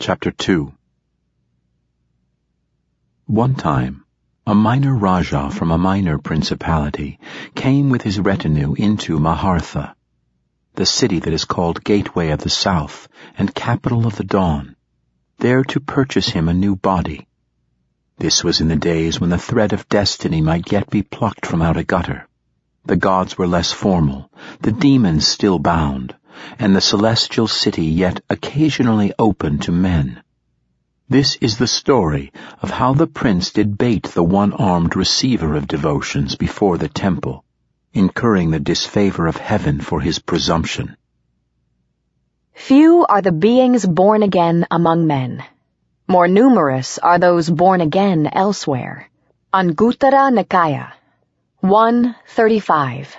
Chapter 2. One time, a minor Raja from a minor principality came with his retinue into Mahartha, the city that is called Gateway of the South and Capital of the Dawn, there to purchase him a new body. This was in the days when the thread of destiny might yet be plucked from out a gutter. The gods were less formal, the demons still bound, and the celestial city yet occasionally open to men. This is the story of how the prince did bait the one-armed receiver of devotions before the temple, incurring the disfavor of heaven for his presumption. Few are the beings born again among men. More numerous are those born again elsewhere. Anguttara Nikaya 1:35.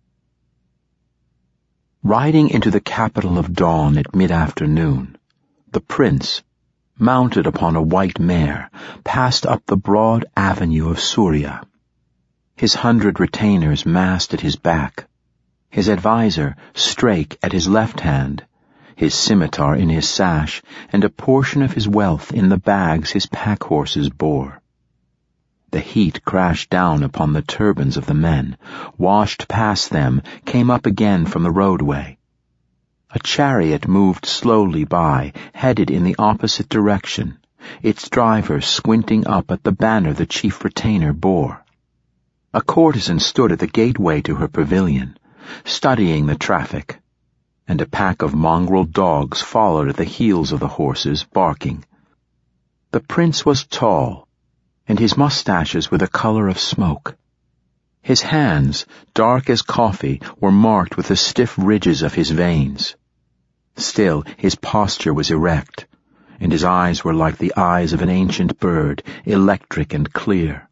Riding into the capital of dawn at mid-afternoon, the prince, mounted upon a white mare, passed up the broad avenue of Surya. His 100 retainers massed at his back, his adviser, Strake, at his left hand, his scimitar in his sash, and a portion of his wealth in the bags his pack-horses bore. The heat crashed down upon the turbans of the men, washed past them, came up again from the roadway. A chariot moved slowly by, headed in the opposite direction, its driver squinting up at the banner the chief retainer bore. A courtesan stood at the gateway to her pavilion, studying the traffic, and a pack of mongrel dogs followed at the heels of the horses, barking. The prince was tall, and his mustaches were the color of smoke. His hands, dark as coffee, were marked with the stiff ridges of his veins. Still, his posture was erect, and his eyes were like the eyes of an ancient bird, electric and clear.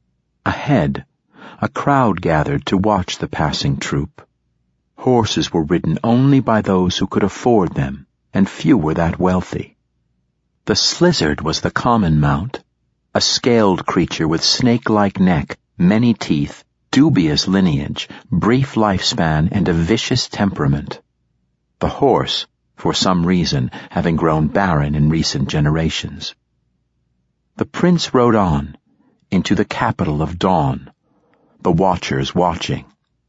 Ahead, a crowd gathered to watch the passing troop. Horses were ridden only by those who could afford them, and few were that wealthy. The slizzard was the common mount, a scaled creature with snake-like neck, many teeth, dubious lineage, brief lifespan, and a vicious temperament. The horse, for some reason, having grown barren in recent generations. The prince rode on, into the capital of dawn, the watchers watching.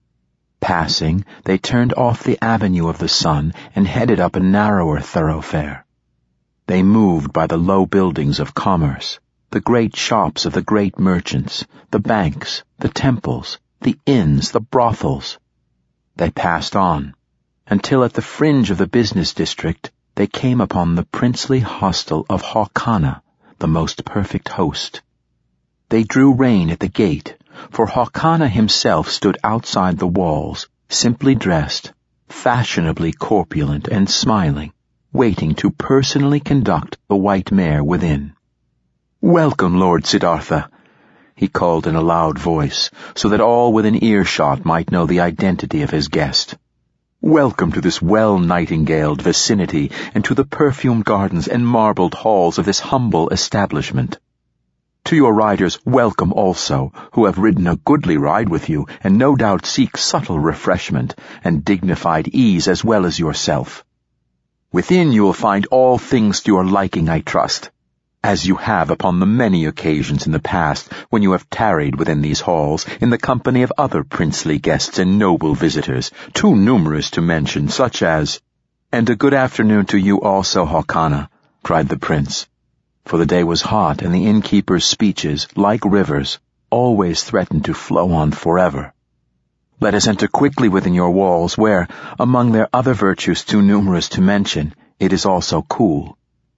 Passing, they turned off the avenue of the sun and headed up a narrower thoroughfare. They moved by the low buildings of commerce, the great shops of the great merchants, the banks, the temples, the inns, the brothels. They passed on, until at the fringe of the business district they came upon the princely hostel of Hawkana, the most perfect host. They drew rein at the gate, for Hawkana himself stood outside the walls, simply dressed, fashionably corpulent and smiling, waiting to personally conduct the white mare within. "Welcome, Lord Siddhartha," he called in a loud voice, so that all within earshot might know the identity of his guest. "Welcome to this well-nightingaled vicinity and to the perfumed gardens and marbled halls of this humble establishment. To your riders, welcome also, who have ridden a goodly ride with you and no doubt seek subtle refreshment and dignified ease as well as yourself. Within you will find all things to your liking, I trust, as you have upon the many occasions in the past when you have tarried within these halls in the company of other princely guests and noble visitors, too numerous to mention, such as—" "And a good afternoon to you also, Hawkana," cried the prince, for the day was hot and the innkeeper's speeches, like rivers, always threatened to flow on forever. "Let us enter quickly within your walls where, among their other virtues too numerous to mention, it is also cool."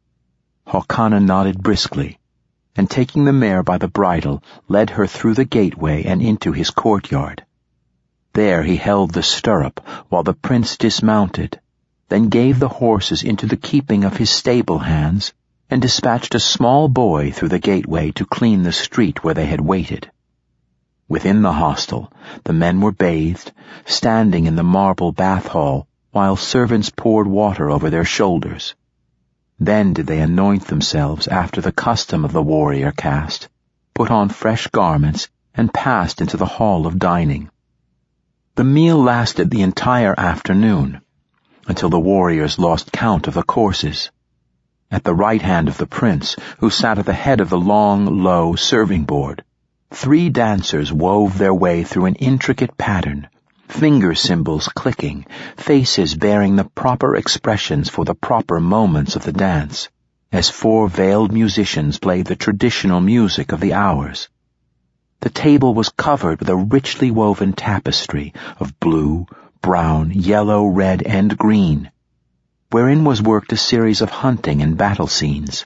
Hawkana nodded briskly, and taking the mare by the bridle, led her through the gateway and into his courtyard. There he held the stirrup while the prince dismounted, then gave the horses into the keeping of his stable hands, and dispatched a small boy through the gateway to clean the street where they had waited. Within the hostel, the men were bathed, standing in the marble bath hall, while servants poured water over their shoulders. Then did they anoint themselves after the custom of the warrior caste, put on fresh garments, and passed into the hall of dining. The meal lasted the entire afternoon, until the warriors lost count of the courses. At the right hand of the prince, who sat at the head of the long, low serving board, 3 dancers wove their way through an intricate pattern, finger symbols clicking, faces bearing the proper expressions for the proper moments of the dance, as 4 veiled musicians played the traditional music of the hours. The table was covered with a richly woven tapestry of blue, brown, yellow, red, and green, wherein was worked a series of hunting and battle scenes.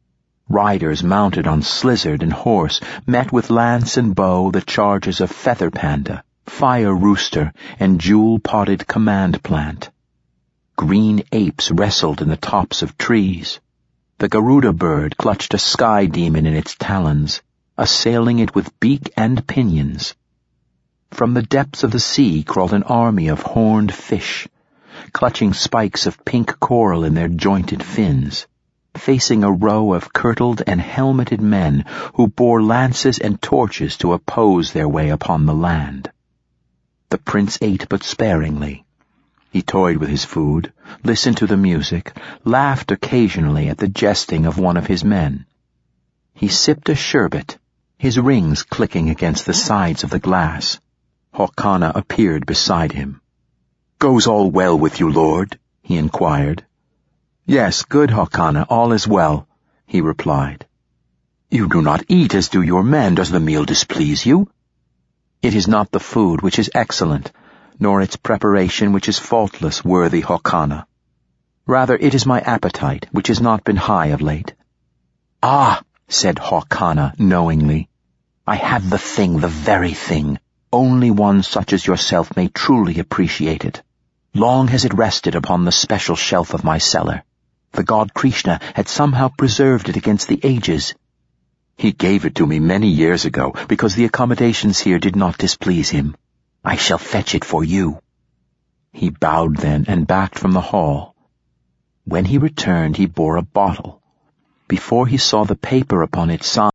Riders mounted on slizzard and horse met with lance and bow the charges of feather panda, fire rooster, and jewel-podded command plant. Green apes wrestled in the tops of trees. The Garuda bird clutched a sky demon in its talons, assailing it with beak and pinions. From the depths of the sea crawled an army of horned fish, clutching spikes of pink coral in their jointed fins, facing a row of kirtled and helmeted men who bore lances and torches to oppose their way upon the land. The prince ate but sparingly. He toyed with his food, listened to the music, laughed occasionally at the jesting of one of his men. He sipped a sherbet, his rings clicking against the sides of the glass. Horkana appeared beside him. "Goes all well with you, Lord?" he inquired. "Yes, good, Horkana, all is well," he replied. "You do not eat as do your men. Does the meal displease you?" "It is not the food which is excellent, nor its preparation which is faultless, worthy Horkana. Rather, it is my appetite, which has not been high of late." "Ah," said Horkana knowingly, "I have the thing, the very thing. Only one such as yourself may truly appreciate it. Long has it rested upon the special shelf of my cellar. The god Krishna had somehow preserved it against the ages. He gave it to me many years ago, because the accommodations here did not displease him. I shall fetch it for you." He bowed then and backed from the hall. When he returned, he bore a bottle. Before he saw the paper upon its side,